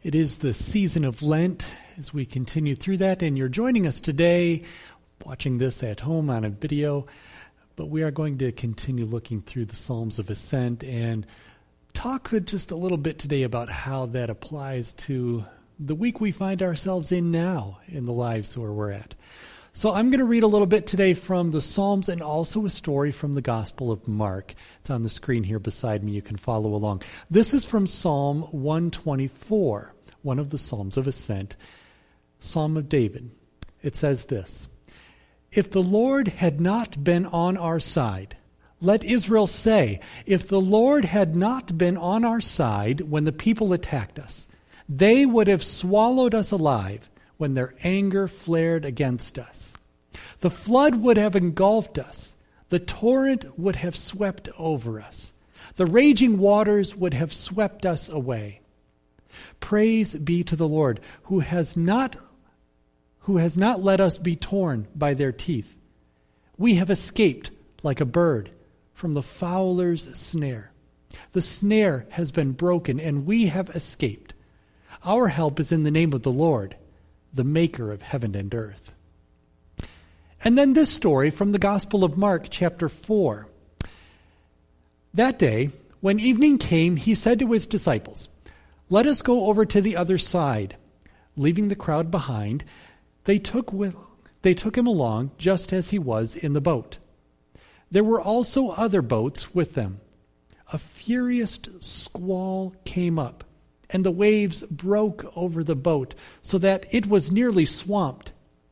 It is the season of Lent as we continue through that, and you're joining us today, watching this at home on a video, but we are going to continue looking through the Psalms of Ascent and talk just a little bit today about how that applies to the week we find ourselves in now in the lives where we're at. So I'm going to read a little bit today from the Psalms and also a story from the Gospel of Mark. It's on the screen here beside me. You can follow along. This is from Psalm 124, one of the Psalms of Ascent, Psalm of David. It says this: "If the Lord had not been on our side, let Israel say, if the Lord had not been on our side when the people attacked us, they would have swallowed us alive when their anger flared against us. The flood would have engulfed us. The torrent would have swept over us. The raging waters would have swept us away. Praise be to the Lord, who has not let us be torn by their teeth. We have escaped like a bird from the fowler's snare. The snare has been broken, and we have escaped. Our help is in the name of the Lord, the maker of heaven and earth." And then this story from the Gospel of Mark, chapter 4. That day, when evening came, he said to his disciples, "Let us go over to the other side." Leaving the crowd behind, they took him along just as he was in the boat. There were also other boats with them. A furious squall came up, and the waves broke over the boat so that it was nearly swamped.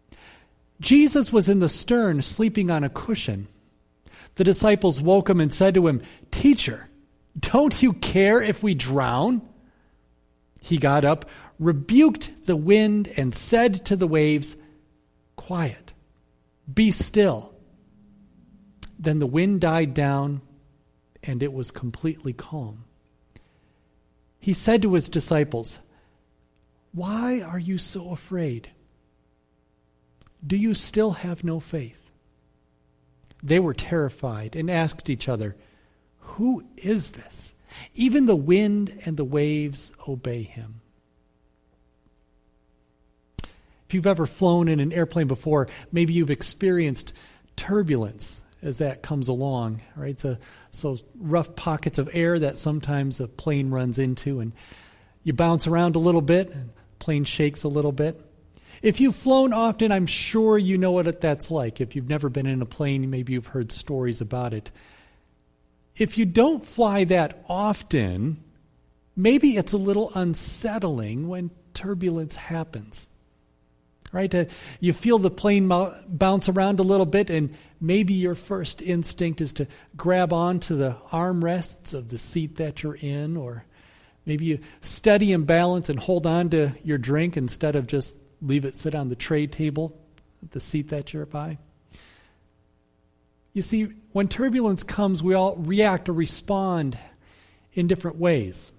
Jesus was in the stern, sleeping on a cushion. The disciples woke him and said to him, "Teacher, don't you care if we drown?" He got up, rebuked the wind, and said to the waves, "Quiet, be still." Then the wind died down, and it was completely calm. He said to his disciples, "Why are you so afraid? Do you still have no faith?" They were terrified and asked each other, "Who is this? Even the wind and the waves obey him." If you've ever flown in an airplane before, maybe you've experienced turbulence as that comes along, right? So rough pockets of air that sometimes a plane runs into, and you bounce around a little bit, and the plane shakes a little bit. If you've flown often, I'm sure you know what that's like. If you've never been in a plane, maybe you've heard stories about it. If you don't fly that often, maybe it's a little unsettling when turbulence happens. Right? You feel the plane bounce around a little bit, and maybe your first instinct is to grab onto the armrests of the seat that you're in, or maybe you steady and balance and hold on to your drink instead of just leave it sit on the tray table at the seat that you're by. You see, when turbulence comes, we all react or respond in different ways.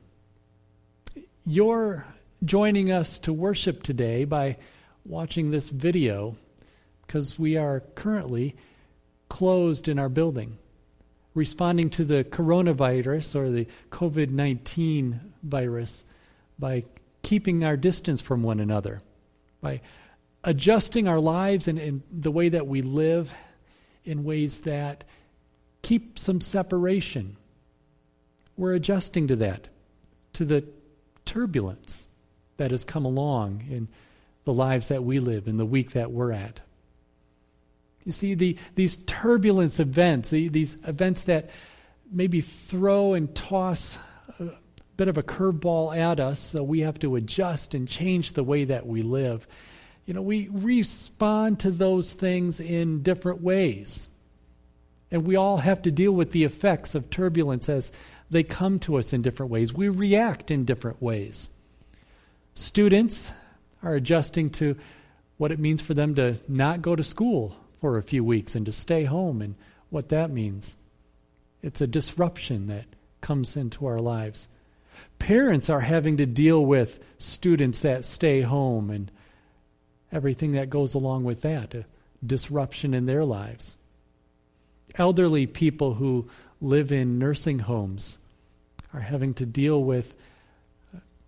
You're joining us to worship today by watching this video because we are currently closed in our building, responding to the coronavirus or the COVID-19 virus by keeping our distance from one another, by adjusting our lives and the way that we live in ways that keep some separation. We're adjusting to that, to the turbulence that has come along in the lives that we live in the week that we're at. You see, these turbulence events, these events that maybe throw and toss a bit of a curveball at us, so we have to adjust and change the way that we live. You know, we respond to those things in different ways. And we all have to deal with the effects of turbulence as they come to us in different ways. We react in different ways. Students are adjusting to what it means for them to not go to school for a few weeks and to stay home and what that means. It's a disruption that comes into our lives. Parents are having to deal with students that stay home and everything that goes along with that, a disruption in their lives. Elderly people who live in nursing homes are having to deal with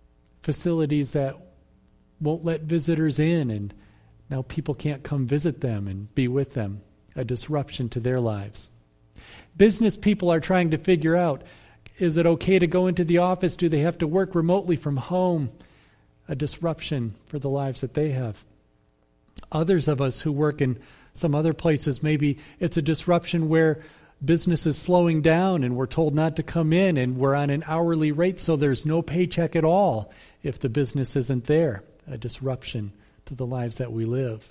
facilities that won't let visitors in, and now people can't come visit them and be with them, a disruption to their lives. Business people are trying to figure out, is it okay to go into the office? Do they have to work remotely from home? A disruption for the lives that they have. Others of us who work in some other places, maybe it's a disruption where business is slowing down and we're told not to come in and we're on an hourly rate, so there's no paycheck at all if the business isn't there. A disruption to the lives that we live.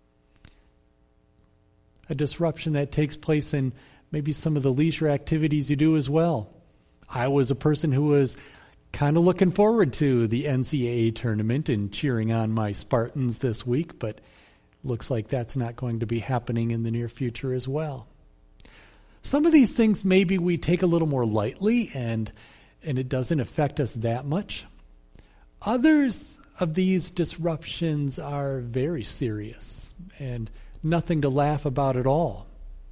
A disruption that takes place in maybe some of the leisure activities you do as well. I was a person who was kind of looking forward to the NCAA tournament and cheering on my Spartans this week, but looks like that's not going to be happening in the near future as well. Some of these things maybe we take a little more lightly and it doesn't affect us that much. Others of these disruptions are very serious and nothing to laugh about at all.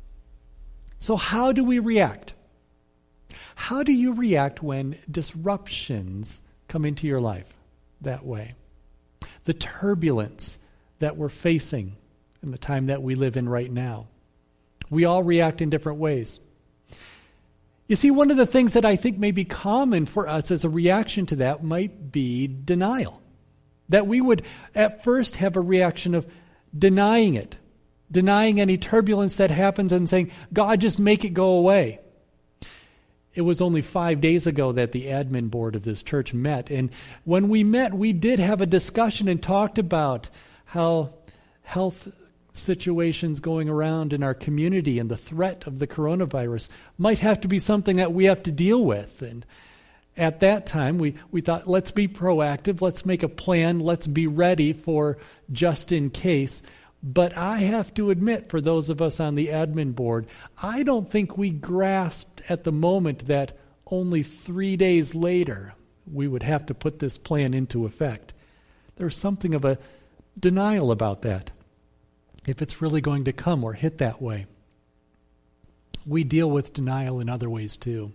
So how do we react? How do you react when disruptions come into your life that way? The turbulence that we're facing in the time that we live in right now. We all react in different ways. You see, one of the things that I think may be common for us as a reaction to that might be denial. That we would at first have a reaction of denying it, denying any turbulence that happens and saying, God, just make it go away. It was only 5 days ago that the admin board of this church met. And when we met, we did have a discussion and talked about how health situations going around in our community and the threat of the coronavirus might have to be something that we have to deal with. And at that time, we thought, let's be proactive, let's make a plan, let's be ready for just in case. But I have to admit, for those of us on the admin board, I don't think we grasped at the moment that only 3 days later we would have to put this plan into effect. There's something of a denial about that, if it's really going to come or hit that way. We deal with denial in other ways too.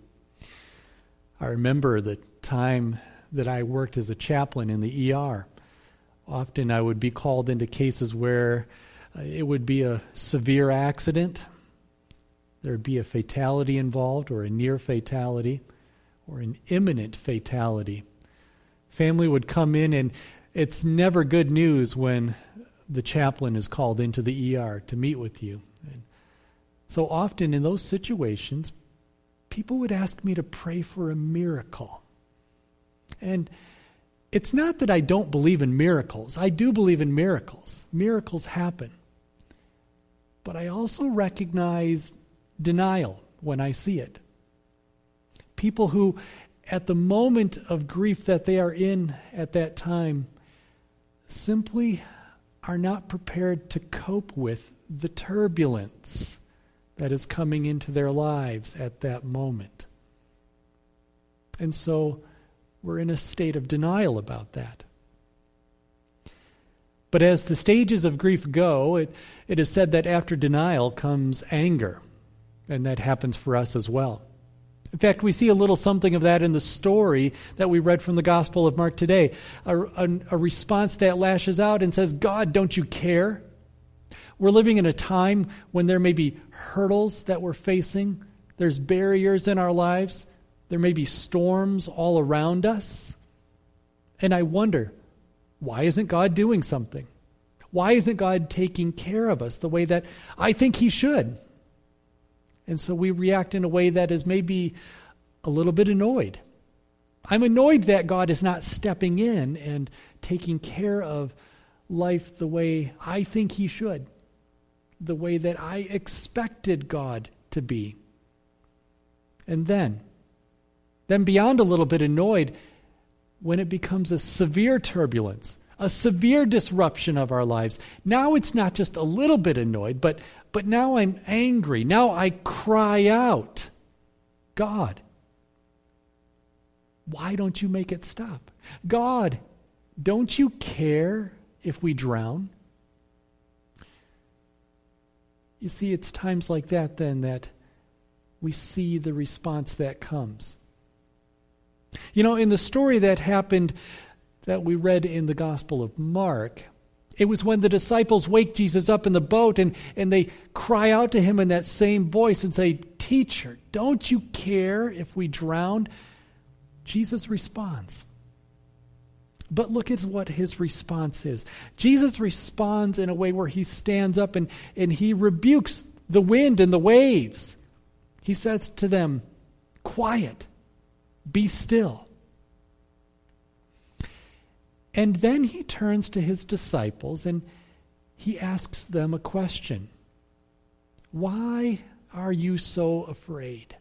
I remember the time that I worked as a chaplain in the ER. Often I would be called into cases where it would be a severe accident, there would be a fatality involved, or a near fatality, or an imminent fatality. Family would come in, and it's never good news when the chaplain is called into the ER to meet with you. And so often in those situations, people would ask me to pray for a miracle. And it's not that I don't believe in miracles. I do believe in miracles. Miracles happen. But I also recognize denial when I see it. People who, at the moment of grief that they are in at that time, simply are not prepared to cope with the turbulence that is coming into their lives at that moment. And so we're in a state of denial about that. But as the stages of grief go, it is said that after denial comes anger, and that happens for us as well. In fact, we see a little something of that in the story that we read from the Gospel of Mark today. A response that lashes out and says, God, don't you care? We're living in a time when there may be hurdles that we're facing. There's barriers in our lives. There may be storms all around us. And I wonder, why isn't God doing something? Why isn't God taking care of us the way that I think He should? And so we react in a way that is maybe a little bit annoyed. I'm annoyed that God is not stepping in and taking care of life the way I think He should, the way that I expected God to be. And then beyond a little bit annoyed, when it becomes a severe turbulence, a severe disruption of our lives, now it's not just a little bit annoyed, but now I'm angry. Now I cry out, God, why don't you make it stop? God, don't you care if we drown? You see, it's times like that then that we see the response that comes. You know, in the story that happened that we read in the Gospel of Mark. It was when the disciples wake Jesus up in the boat and they cry out to him in that same voice and say, "Teacher, don't you care if we drown?" Jesus responds. But look at what his response is. Jesus responds in a way where he stands up and he rebukes the wind and the waves. He says to them, "Quiet, be still." And then he turns to his disciples and he asks them a question. Why are you so afraid?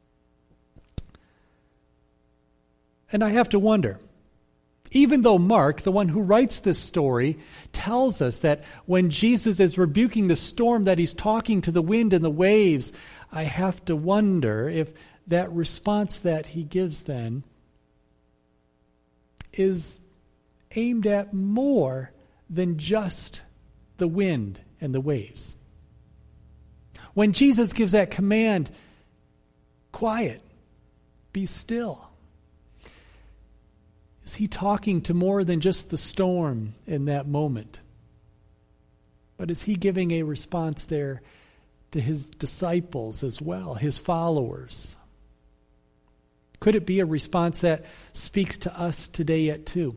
And I have to wonder, even though Mark, the one who writes this story, tells us that when Jesus is rebuking the storm that he's talking to the wind and the waves, I have to wonder if that response that he gives then is aimed at more than just the wind and the waves. When Jesus gives that command, "Quiet, be still," is he talking to more than just the storm in that moment? But is he giving a response there to his disciples as well, his followers? Could it be a response that speaks to us today yet too?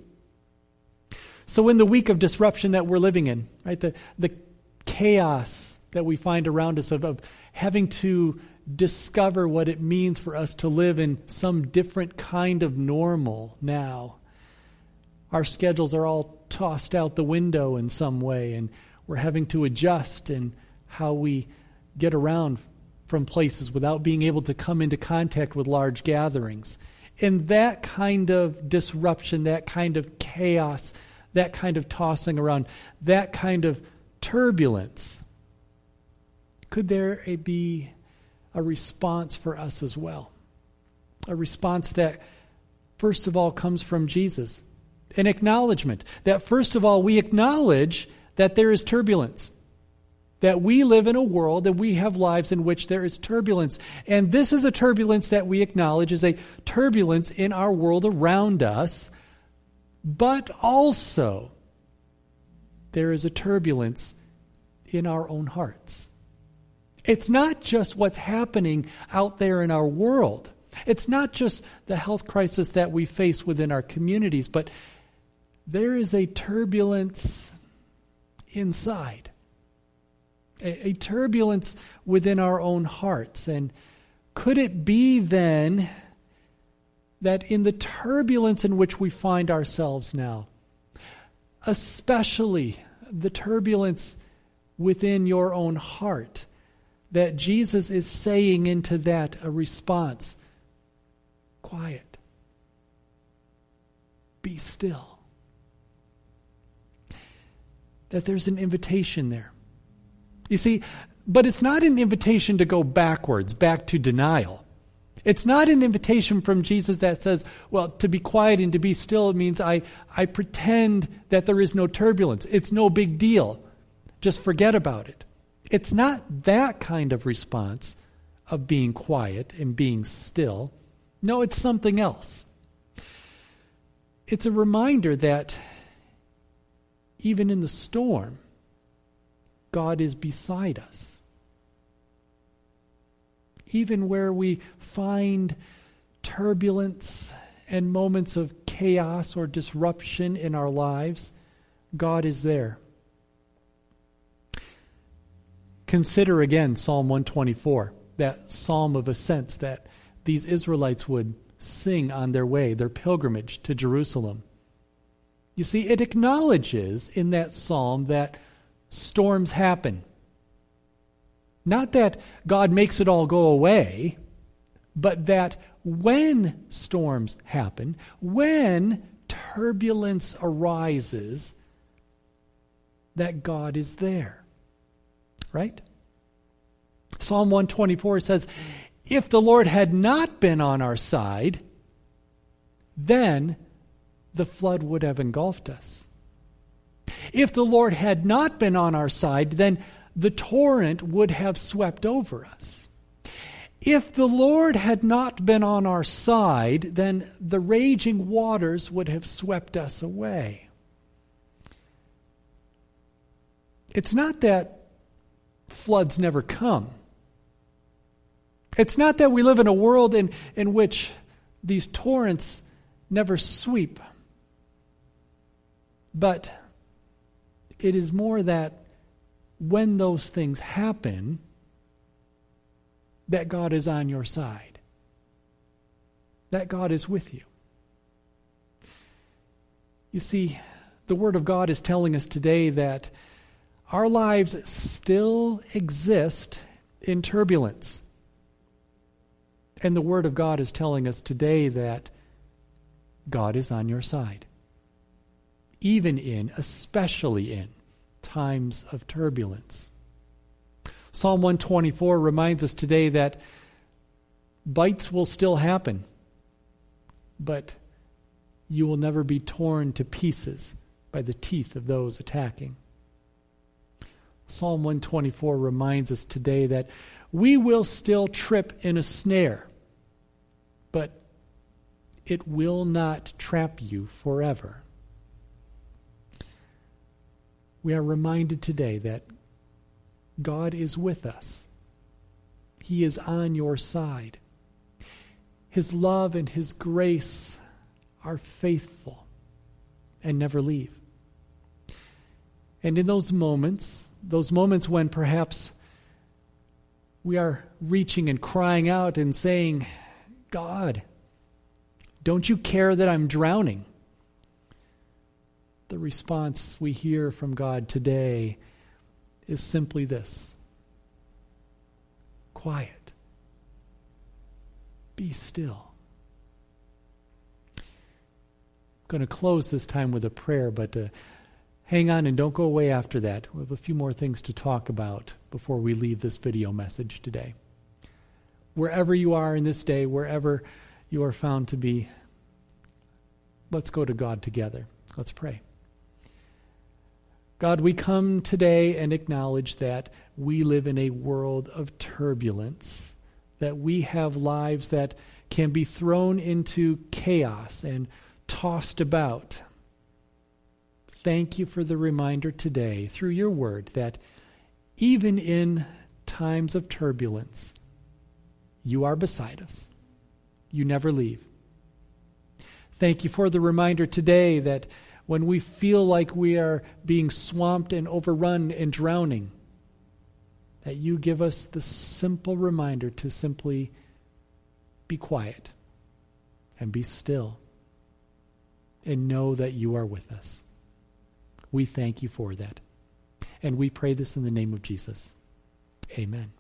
So in the week of disruption that we're living in, right, the chaos that we find around us of having to discover what it means for us to live in some different kind of normal now. Our schedules are all tossed out the window in some way, and we're having to adjust in how we get around from places without being able to come into contact with large gatherings. And that kind of disruption, that kind of chaos, that kind of tossing around, that kind of turbulence, could there be a response for us as well? A response that, first of all, comes from Jesus. An acknowledgement that, first of all, we acknowledge that there is turbulence. That we live in a world, that we have lives in which there is turbulence. And this is a turbulence that we acknowledge is a turbulence in our world around us. But also, there is a turbulence in our own hearts. It's not just what's happening out there in our world. It's not just the health crisis that we face within our communities, but there is a turbulence inside. A turbulence within our own hearts. And could it be then that in the turbulence in which we find ourselves now, especially the turbulence within your own heart, that Jesus is saying into that a response, "Quiet, be still." That there's an invitation there. You see, but it's not an invitation to go backwards, back to denial. It's not an invitation from Jesus that says, well, to be quiet and to be still, it means I pretend that there is no turbulence. It's no big deal. Just forget about it. It's not that kind of response of being quiet and being still. No, it's something else. It's a reminder that even in the storm, God is beside us. Even where we find turbulence and moments of chaos or disruption in our lives, God is there. Consider again Psalm 124, that psalm of ascents that these Israelites would sing on their way, their pilgrimage to Jerusalem. You see, it acknowledges in that psalm that storms happen. Not that God makes it all go away, but that when storms happen, when turbulence arises, that God is there. Right? Psalm 124 says, if the Lord had not been on our side, then the flood would have engulfed us. If the Lord had not been on our side, then the torrent would have swept over us. If the Lord had not been on our side, then the raging waters would have swept us away. It's not that floods never come. It's not that we live in a world in which these torrents never sweep. But it is more that when those things happen, that God is on your side. That God is with you. You see, the Word of God is telling us today that our lives still exist in turbulence. And the Word of God is telling us today that God is on your side. Especially in times of turbulence. Psalm 124 reminds us today that bites will still happen, but you will never be torn to pieces by the teeth of those attacking. Psalm 124 reminds us today that we will still trip in a snare, but it will not trap you forever. We are reminded today that God is with us. He is on your side. His love and His grace are faithful and never leave. And in those moments when perhaps we are reaching and crying out and saying, God, don't you care that I'm drowning? The response we hear from God today is simply this: quiet. Be still. I'm going to close this time with a prayer, but hang on and don't go away after that. We have a few more things to talk about before we leave this video message today. Wherever you are in this day, wherever you are found to be, let's go to God together. Let's pray. God, we come today and acknowledge that we live in a world of turbulence, that we have lives that can be thrown into chaos and tossed about. Thank you for the reminder today through your word that even in times of turbulence, you are beside us. You never leave. Thank you for the reminder today that when we feel like we are being swamped and overrun and drowning, that you give us the simple reminder to simply be quiet and be still and know that you are with us. We thank you for that. And we pray this in the name of Jesus. Amen.